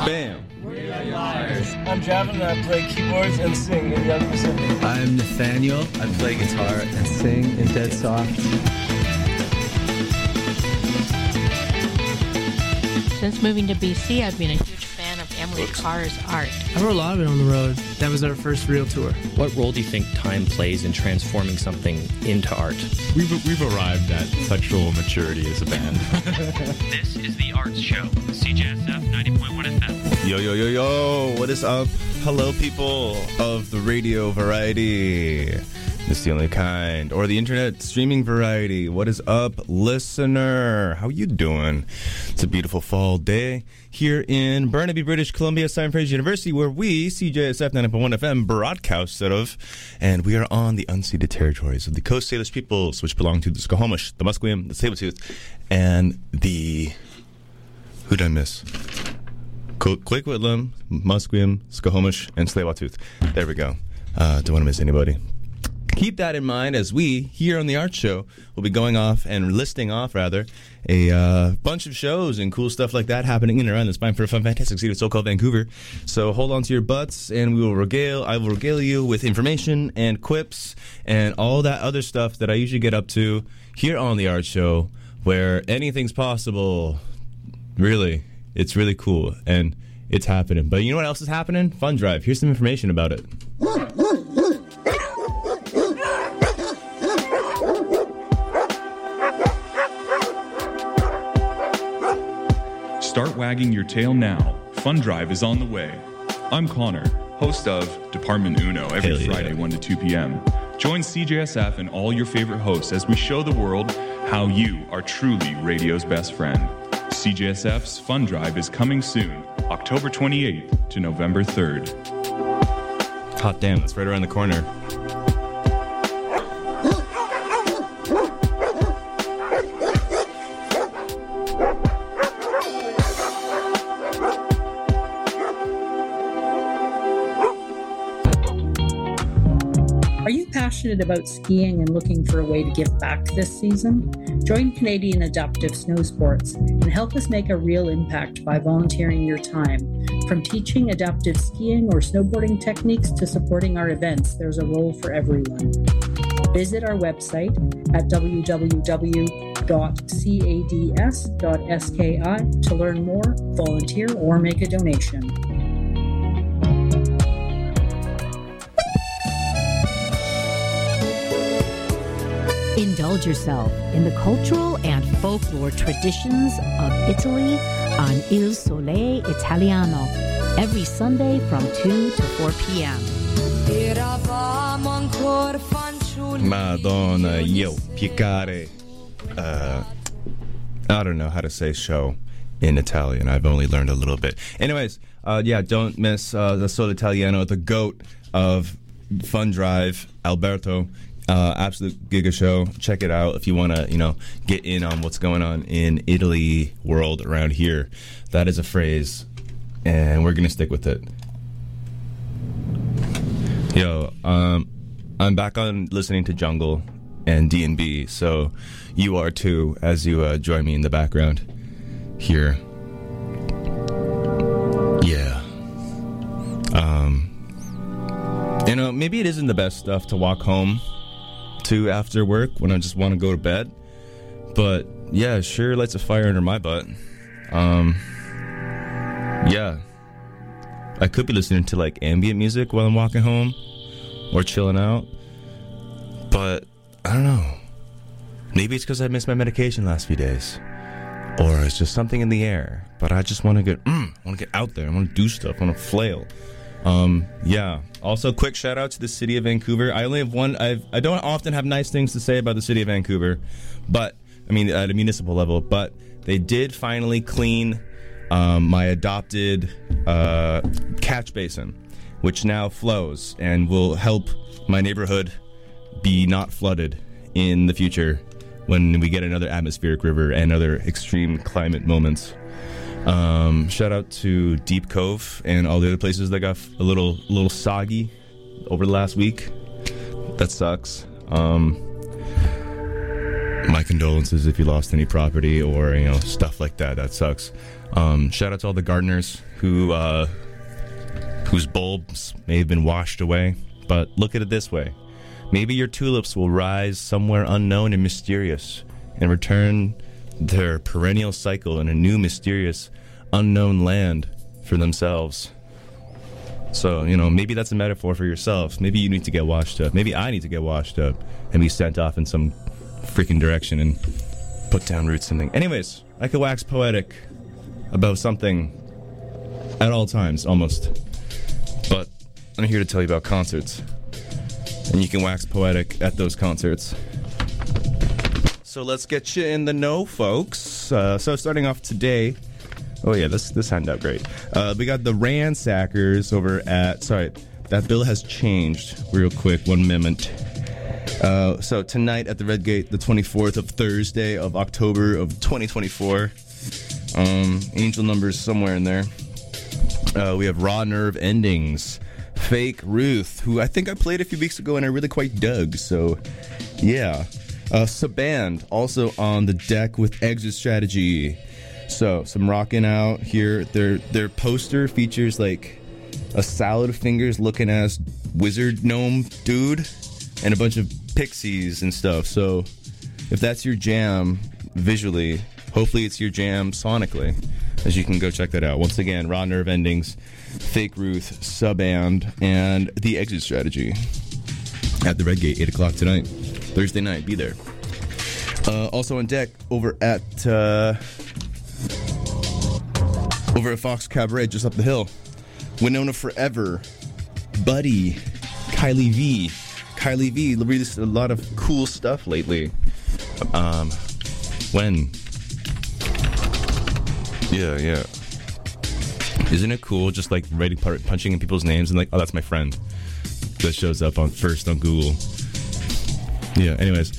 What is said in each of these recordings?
Bam. I'm Javin and I play keyboards and sing in Young Pacific. I'm Nathaniel. I play guitar and sing in Dead Soft. Since moving to BC, I've been a huge fan of Emily Carr's art. I wrote a lot of it on the road. That was our first real tour. What role do you think time plays in transforming something into art? We've arrived at sexual maturity as a band. This is The Arts Show, CJSF 90.1 FM. Yo, yo, yo, yo. What is up? Hello, people of the radio variety. It's the only kind. Or the internet streaming variety. What is up, listener? How you doing? It's a beautiful fall day here in Burnaby, British Columbia, Simon Fraser University, where we, CJSF 90.1 FM, broadcast out of, and we are on the unceded territories of the Coast Salish peoples, which belong to the Skokomish, the Musqueam, the Tsleil-Waututh, and the... Who did I miss? Coquitlam, Musqueam, Skokomish, and Tsleil-Waututh. There we go. Don't want to miss anybody. Keep that in mind as we, here on the Art Show, will be going off and listing off, rather, a bunch of shows and cool stuff like that happening in and around this fine, fantastic city of so-called Vancouver. So hold on to your butts, and I will regale you with information and quips and all that other stuff that I usually get up to here on the Art Show, where anything's possible. Really, it's really cool, and it's happening. But you know what else is happening? Fun Drive. Here's some information about it. Start wagging your tail now. Fun Drive is on the way. I'm Connor, host of Department Uno every Friday, 1 to 2 p.m. Join CJSF and all your favorite hosts as we show the world how you are truly radio's best friend. CJSF's Fun Drive is coming soon, October 28th to November 3rd. Hot damn, it's right around the corner. Are you passionate about skiing and looking for a way to give back this season? Join Canadian Adaptive Snow Sports and help us make a real impact by volunteering your time. From teaching adaptive skiing or snowboarding techniques to supporting our events, there's a role for everyone. Visit our website at www.cads.ski to learn more, volunteer, or make a donation. Indulge yourself in the cultural and folklore traditions of Italy on Il Sole Italiano every Sunday from 2 to 4 p.m. Madonna, yo, piccare. I don't know how to say show in Italian. I've only learned a little bit. Anyways, don't miss the Sole Italiano, the GOAT of Fun Drive, Alberto. Absolute giga show. Check it out if you want to, get in on what's going on in Italy world around here. That is a phrase, and we're gonna stick with it. Yo, I'm back on listening to Jungle and D&B, so you are too, as you join me in the background here. Yeah. Maybe it isn't the best stuff to walk home to after work when I just want to go to bed, but yeah, sure lights a fire under my butt. Yeah, I could be listening to like ambient music while I'm walking home or chilling out, but I don't know, maybe it's because I missed my medication last few days, or it's just something in the air, but I just want to get out there. I want to do stuff. I want to flail. Yeah. Also, quick shout out to the city of Vancouver. I only have one. I don't often have nice things to say about the city of Vancouver, but I mean at a municipal level. But they did finally clean my adopted catch basin, which now flows and will help my neighborhood be not flooded in the future when we get another atmospheric river and other extreme climate moments. Shout out to Deep Cove and all the other places that got a little soggy over the last week. That sucks. my condolences if you lost any property or, stuff like that. That sucks. Shout out to all the gardeners whose bulbs may have been washed away. But look at it this way. Maybe your tulips will rise somewhere unknown and mysterious and return their perennial cycle in a new, mysterious, unknown land for themselves. So, maybe that's a metaphor for yourself. Maybe you need to get washed up. Maybe I need to get washed up and be sent off in some freaking direction and put down roots something. Anyways, I could wax poetic about something at all times, almost. But I'm here to tell you about concerts. And you can wax poetic at those concerts. So let's get you in the know, folks. So starting off today... Oh, yeah, this handout, great. We got the Ransackers over at... Sorry, that bill has changed real quick. 1 minute. So tonight at the Red Gate, the 24th of Thursday of October of 2024. Angel numbers somewhere in there. We have Raw Nerve Endings. Fake Ruth, who I think I played a few weeks ago and I really quite dug. So, yeah. Saband, also on the deck with Exit Strategy. So, some rocking out here. Their poster features like a salad fingers looking ass wizard gnome dude and a bunch of pixies and stuff. So, if that's your jam visually, hopefully it's your jam sonically, as you can go check that out. Once again, Raw Nerve Endings, Fake Ruth, Saband, and The Exit Strategy at the Red Gate, 8 o'clock tonight. Thursday night, be there. Also on deck over at Fox Cabaret, just up the hill. Winona Forever, Buddy, Kylie V. Kylie V released a lot of cool stuff lately. When? Yeah. Isn't it cool just like punching in people's names and like, oh, that's my friend. That shows up on Google. Yeah, anyways.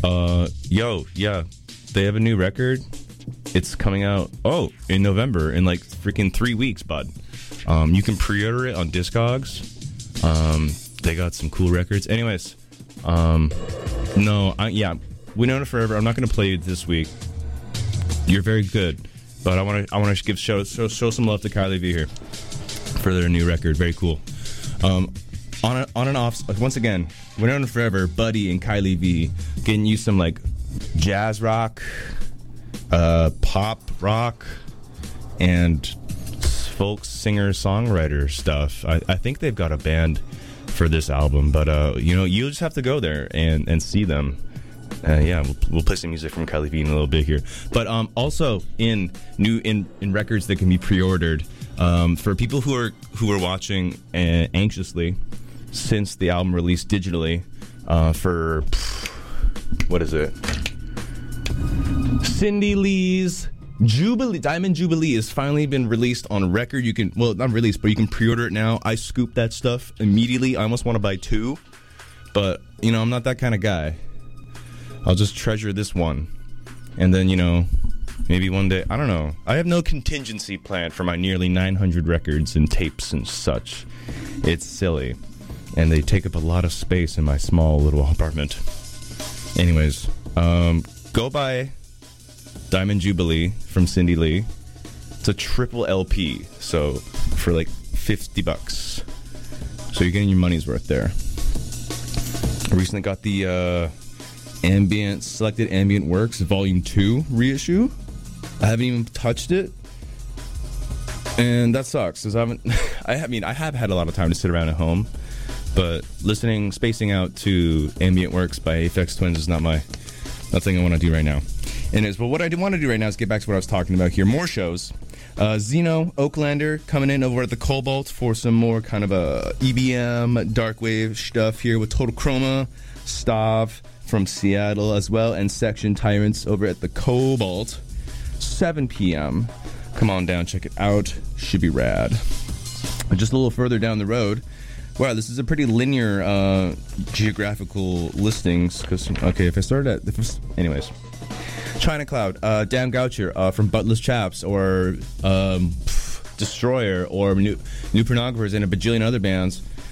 They have a new record. It's coming out, in November, in like freaking 3 weeks, bud. You can pre-order it on Discogs. They got some cool records. Anyways, Winona Forever, I'm not going to play you this week. You're very good, but I want to give show some love to Kylie V here for their new record. Very cool. On and off, once again, Winona Forever, Buddy, and Kylie V getting you some like jazz rock, pop rock, and folk singer-songwriter stuff. I think they've got a band for this album, but you'll just have to go there and see them. We'll play some music from Kylie V in a little bit here. But also in records that can be pre-ordered, for people who are watching anxiously since the album released digitally, for what is it? Cindy Lee's Diamond Jubilee has finally been released on record. You can, not released, but you can pre-order it now. I scooped that stuff immediately. I almost want to buy 2, but I'm not that kind of guy. I'll just treasure this one, and then maybe one day, I don't know. I have no contingency plan for my nearly 900 records and tapes and such. It's silly, and they take up a lot of space in my small little apartment. Anyways, go buy Diamond Jubilee from Cindy Lee. It's a triple LP, so for like $50. So you're getting your money's worth there. I recently got the Selected Ambient Works Volume 2 reissue. I haven't even touched it, and that sucks because I have had a lot of time to sit around at home, but spacing out to Ambient Works by Aphex Twins is not thing I want to do right now. But what I do want to do right now is get back to what I was talking about here. More shows. Zeno Oaklander coming in over at the Cobalt for some more kind of EBM, darkwave stuff here with Total Chroma, Stav from Seattle as well, and Section Tyrants over at the Cobalt, 7 p.m. Come on down, check it out. Should be rad. Just a little further down the road. Wow, this is a pretty linear geographical listings. Anyways. China Cloud, Dan Goucher from Buttless Chaps, or Destroyer, or New Pornographers, and a bajillion other bands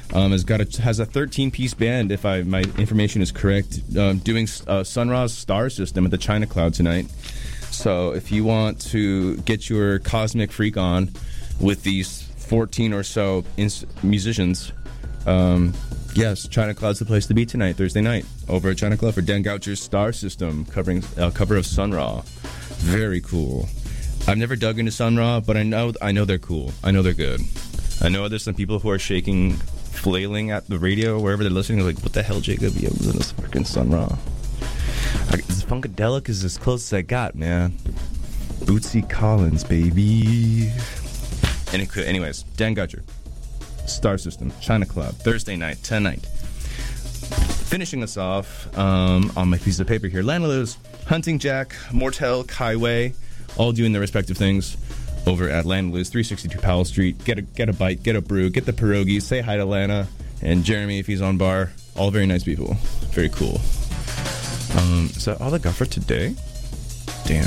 has a 13-piece band, if my information is correct, doing Sun Ra's Star System at the China Cloud tonight. So if you want to get your cosmic freak on with these 14 or so musicians, yes, China Cloud's the place to be tonight, Thursday night, over at China Cloud for Dan Goucher's Star System, covering cover of Sun Ra. Very cool. I've never dug into Sun Ra, but I know they're cool. I know they're good. I know there's some people who are flailing at the radio wherever they're listening, like, what the hell, Jacob? You listen to this fucking Sun Ra. This Funkadelic is as close as I got, man. Bootsy Collins, baby. Anyways, Dan Goucher, Star System, China Cloud, Thursday night, tonight. Finishing us off on my piece of paper here, Lanalu's, Hunting Jack, Mortel, Kai Wei, all doing their respective things over at Lanalu's, 362 Powell Street. Get a bite, get a brew, get the pierogies, say hi to Lana and Jeremy if he's on bar. All very nice people. Very cool. Is that all I got for today? Damn.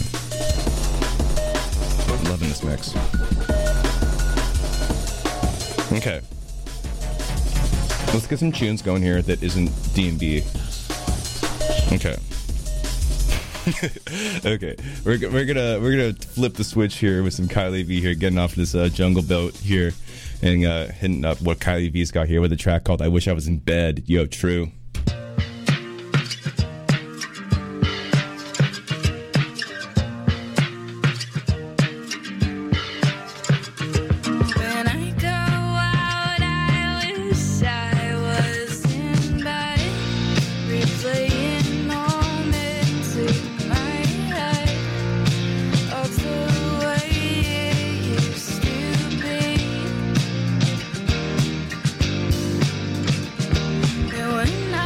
I'm loving this mix. Okay. Let's get some tunes going here that isn't D&B. Okay. Okay. We're gonna flip the switch here with some Kylie V here, getting off this jungle boat here, and hitting up what Kylie V's got here with a track called "I Wish I Was in Bed." Yo, true. When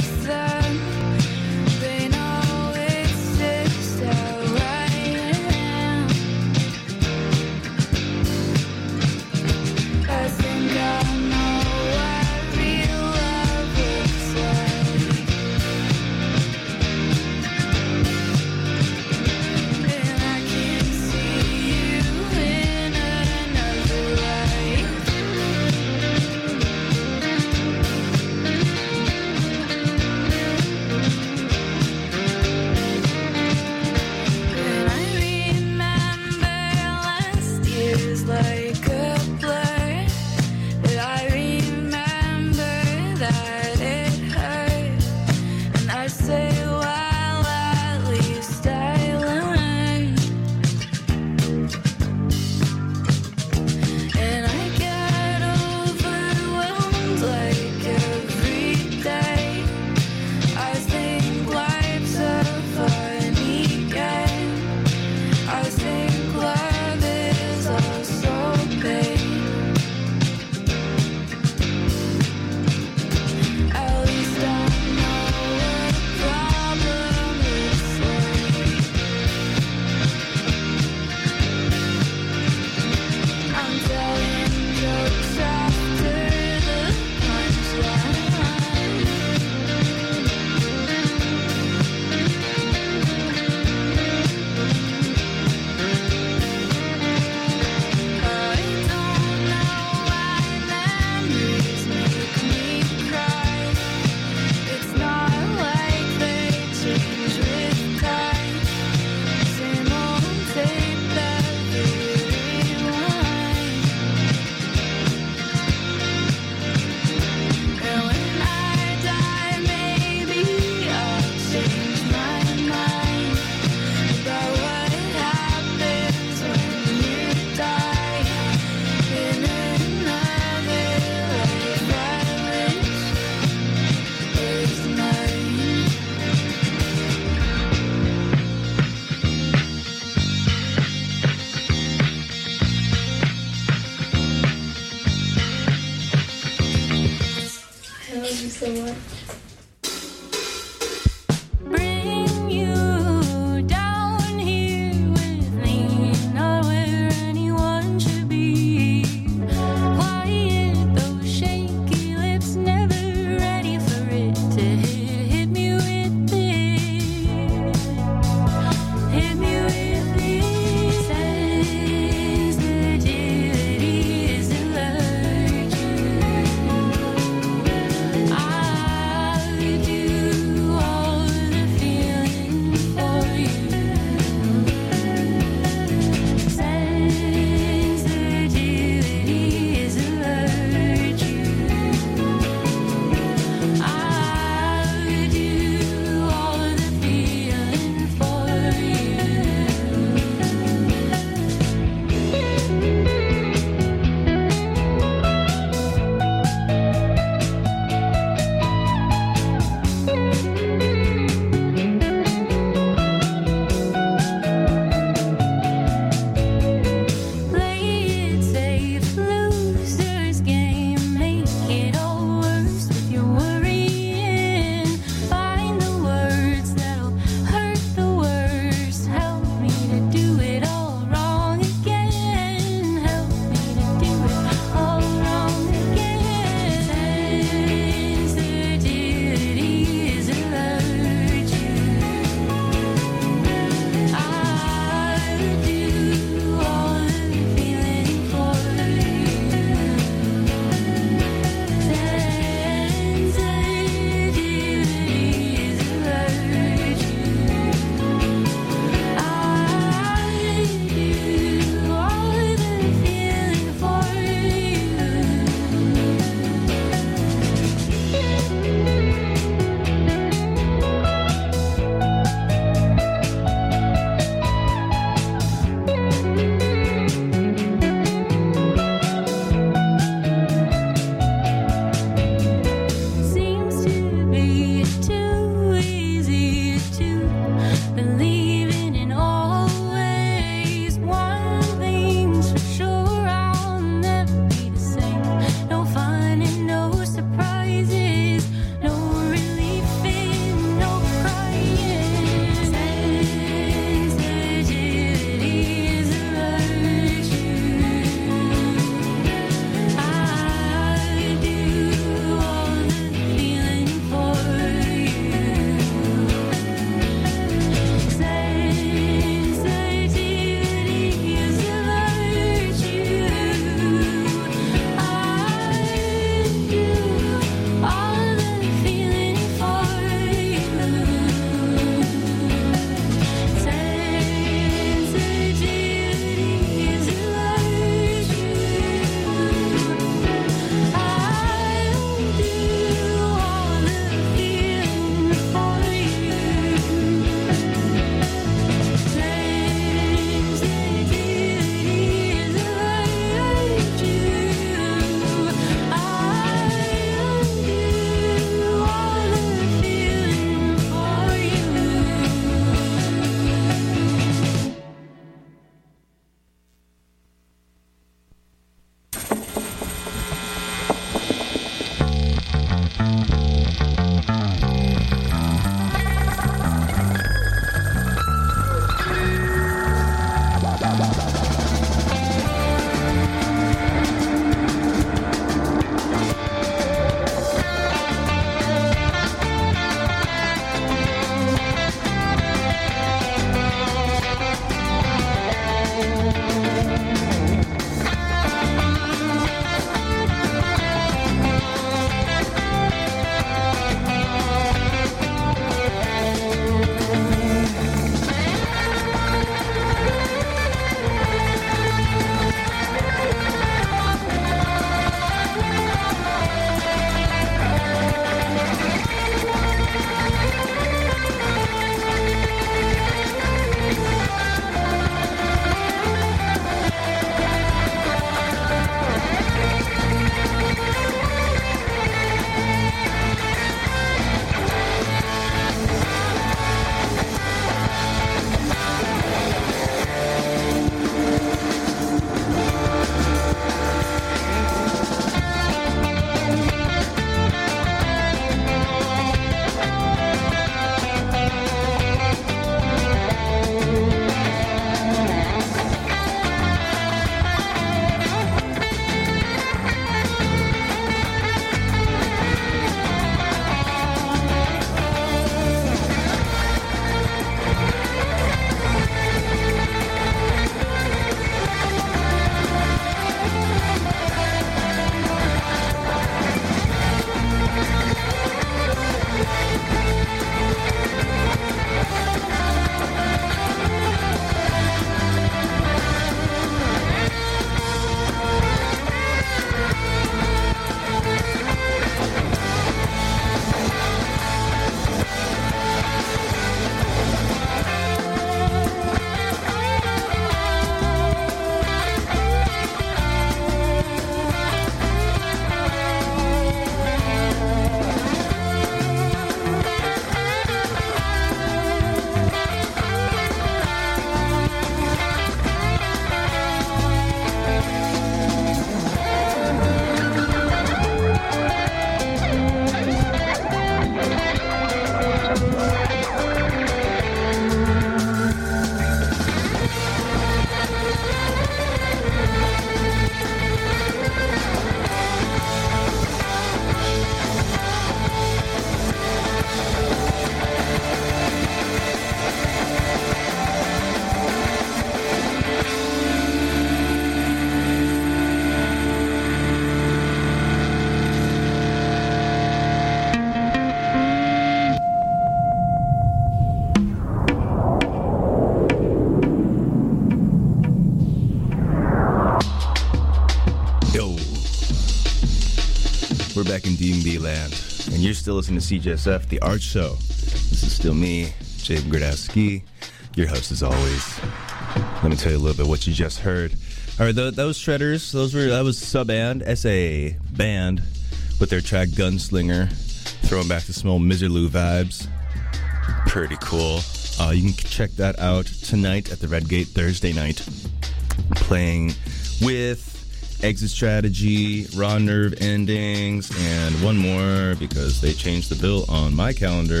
in D&B land. And you're still listening to CJSF, The Art Show. This is still me, Jay Gradowski, your host as always. Let me tell you a little bit what you just heard. All right, those Shredders, that was Sub-Band, S.A. Band, with their track Gunslinger, throwing back to some old Miserlou vibes. Pretty cool. You can check that out tonight at the Red Gate, Thursday night. Playing with Exit Strategy, Raw Nerve Endings, and one more because they changed the bill on my calendar.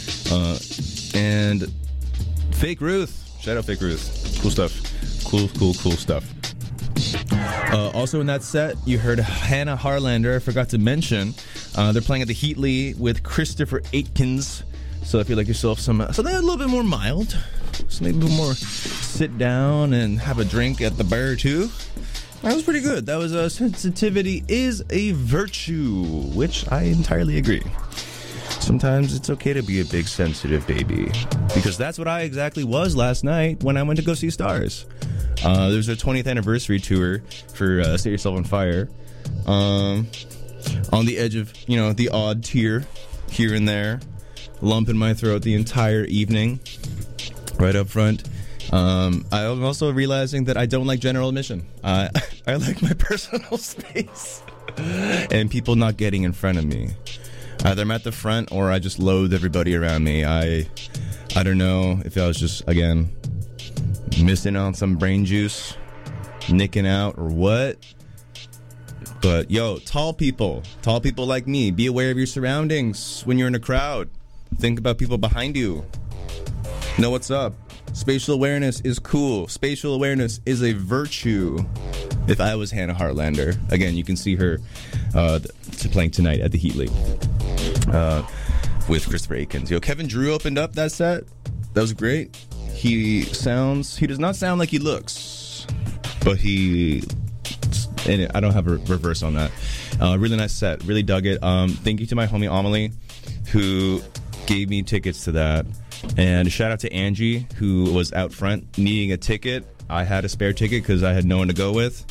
And Fake Ruth. Shout out Fake Ruth. Cool stuff. Cool stuff. Also in that set, you heard Hannah Harlander. I forgot to mention. They're playing at the Heatley with Christopher Aitkins. So if you like yourself something a little bit more mild, something a little more sit down and have a drink at the bar too. That was pretty good. That was sensitivity is a virtue, which I entirely agree. Sometimes it's okay to be a big sensitive baby, because that's what I exactly was last night when I went to go see Stars. There's a 20th anniversary tour for Set Yourself on Fire. On the edge of, the odd tear here and there, lump in my throat the entire evening, right up front. I'm also realizing that I don't like general admission. I like my personal space and people not getting in front of me. Either I'm at the front or I just loathe everybody around me. I don't know if I was just, again, missing on some brain juice, nicking out or what. But, tall people like me, be aware of your surroundings when you're in a crowd. Think about people behind you. Know what's up. Spatial awareness is cool. Spatial awareness is a virtue. If I was Hannah Harlander, again, you can see her playing tonight at the Heatley with Christopher Aitkins. Kevin Drew opened up that set. That was great. He does not sound like he looks, but I don't have a reverse on that. Really nice set. Really dug it. Thank you to my homie Amelie, who gave me tickets to that. And a shout out to Angie, who was out front needing a ticket. I had a spare ticket because I had no one to go with.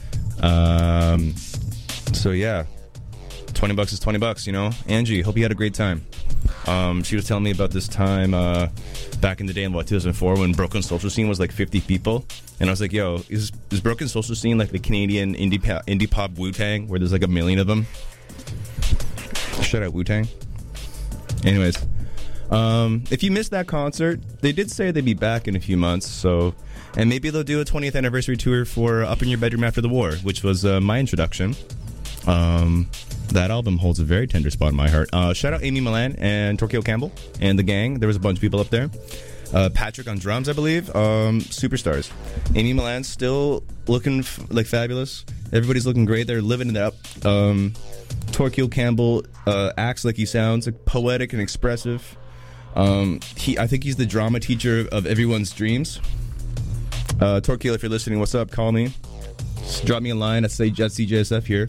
So yeah, $20 is $20, Angie, hope you had a great time. She was telling me about this time back in the day in 2004 when Broken Social Scene was like 50 people. And I was like, is Broken Social Scene like the Canadian indie pop Wu-Tang, where there's like a million of them? Shout out Wu-Tang. Anyways. If you missed that concert, they did say they'd be back in a few months, and maybe they'll do a 20th anniversary tour for Up in Your Bedroom After the War, which was my introduction. That album holds a very tender spot in my heart. Shout out Amy Milan and Torquil Campbell and the gang. There was a bunch of people up there. Patrick on drums, I believe. Superstars. Amy Milan still looking like fabulous. Everybody's looking great. They're living it up. Torquil Campbell acts like he sounds, like poetic and expressive. I think he's the drama teacher of everyone's dreams. Torquil, if you're listening, what's up? Call me. Just drop me a line at CJSF here.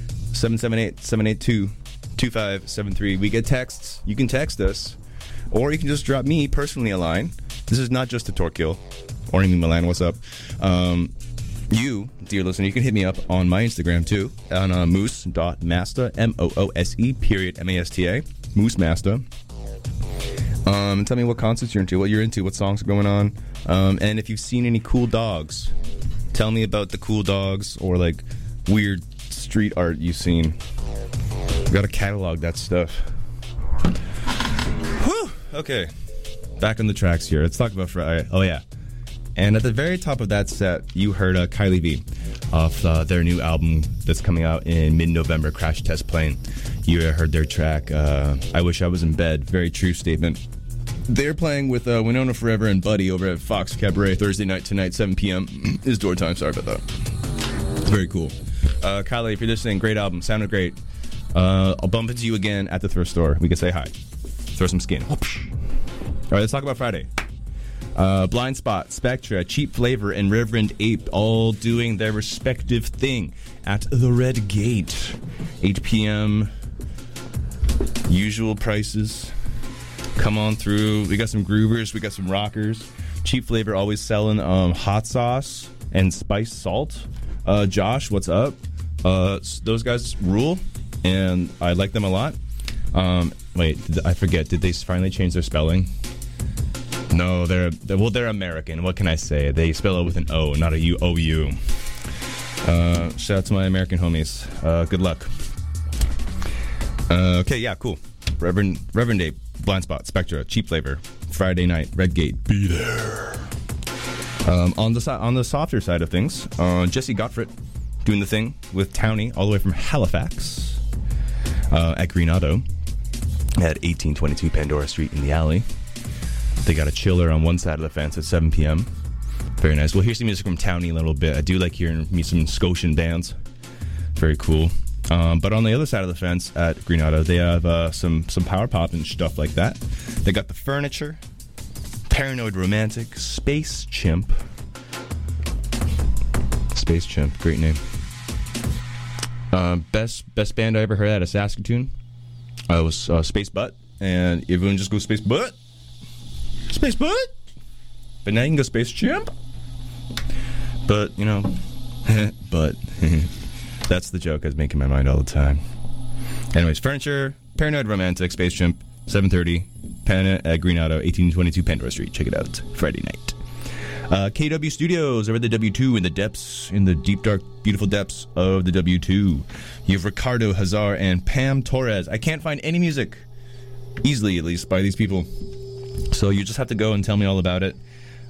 778-782-2573. We get texts. You can text us. Or you can just drop me personally a line. This is not just to Torquil or Amy Milan. What's up? You, dear listener, you can hit me up on my Instagram too, on moose.masta, MOOSE.MASTA, Moose-Masta. And tell me what concerts you're into, what you're into, what songs are going on, and if you've seen any cool dogs. Tell me about the cool dogs or like weird street art you've seen. We've got to catalog that stuff. Whew! Okay, back on the tracks here. Let's talk about Friday. Oh yeah. And at the very top of that set, you heard Kylie V off their new album that's coming out in mid-November, Crash Test Plane. You heard their track, I Wish I Was in Bed. Very true statement. They're playing with Winona Forever and Buddy over at Fox Cabaret Thursday night tonight, 7 p.m. is door time. Sorry about that. Very cool. Kylie, if you're listening, great album. Sounded great. I'll bump into you again at the thrift store. We can say hi. Throw some skin. All right, let's talk about Friday. Blind Spot, Spectra, Cheap Flavor, and Reverend Ape all doing their respective thing at the Red Gate. 8 p.m. Usual prices. Come on through. We got some groovers. We got some rockers. Cheap Flavor always selling hot sauce and spiced salt. Josh, what's up? Those guys rule. and I like them a lot. Wait, I forget. Did they finally change their spelling? No, they're American. What can I say? They spell it with an O, not a U-O-U. Shout out to my American homies. Good luck. Okay, yeah, cool. Reverend Day, Blind Spot, Spectra, Cheap Flavor, Friday Night, Redgate, be there. On the softer side of things, Jesse Gottfried doing the thing with Townie all the way from Halifax at Green Auto at 1822 Pandora Street in the alley. They got a chiller on one side of the fence at 7 p.m. Very nice. We'll hear some music from Townie a little bit. I do like hearing some Scotian bands. Very cool. But on the other side of the fence at Green Auto, they have some power pop and stuff like that. They got The Furniture, Paranoid Romantic, Space Chimp. Space Chimp, great name. Best band I ever heard out of Saskatoon was Space Butt, and everyone just goes Space Butt. Space Butt! But now you can go Space Chimp. But, you know, but that's the joke I was making in my mind all the time. Anyways, Furniture, Paranoid Romantic, Space Chimp, 7:30, at Green Auto, 1822 Pandora Street. Check it out, Friday night. KW Studios over at the W2 in the deep, dark, beautiful depths of the W2. You have Ricardo Hazar and Pam Torres. I can't find any music, easily at least, by these people. So you just have to go and tell me all about it.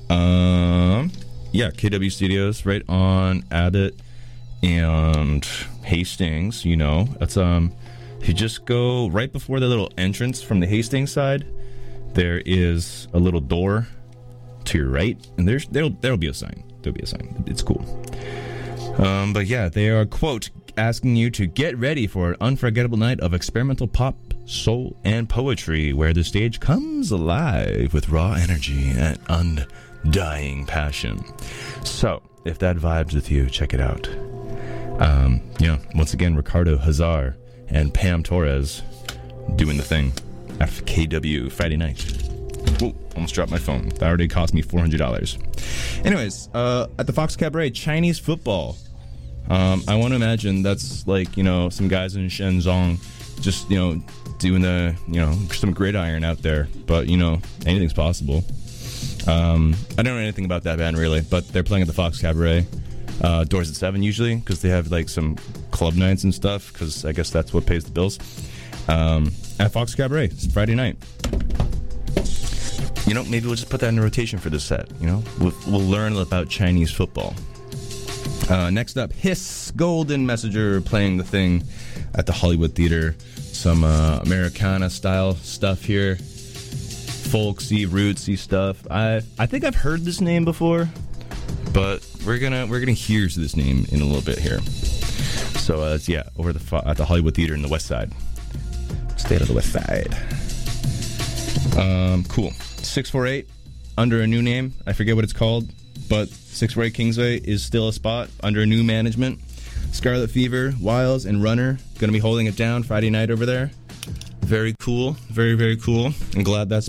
Yeah, KW Studios, right on Abbott and Hastings, you know. That's if you just go right before the little entrance from the Hastings side, there is a little door to your right, and there'll be a sign. There'll be a sign. It's cool. But yeah, they are, quote, asking you to get ready for an unforgettable night of experimental pop, soul, and poetry, where the stage comes alive with raw energy and undying passion. So, if that vibes with you, check it out. Once again, Ricardo Hazar and Pam Torres doing the thing at KW Friday night. Whoa, almost dropped my phone. That already cost me $400. Anyways, at the Fox Cabaret, Chinese football. I want to imagine that's like, some guys in Shenzhen just, doing some gridiron out there. But, anything's possible. I don't know anything about that band, really, but they're playing at the Fox Cabaret. Doors at 7 usually, because they have, some club nights and stuff, because I guess that's what pays the bills. At Fox Cabaret, it's Friday night. Maybe we'll just put that in rotation for this set, We'll learn about Chinese football. Next up, Hiss Golden Messenger playing the thing at the Hollywood Theater. Some Americana-style stuff here. Folksy, rootsy stuff. I think I've heard this name before, but we're gonna hear this name in a little bit here. So over at the Hollywood Theater in the West Side. Stay out of the West Side. Cool. 648 under a new name. I forget what it's called, but 648 Kingsway is still a spot under new management. Scarlet Fever, Wiles, and Runner gonna be holding it down Friday night over there. Very cool. Very, very cool. I'm glad that's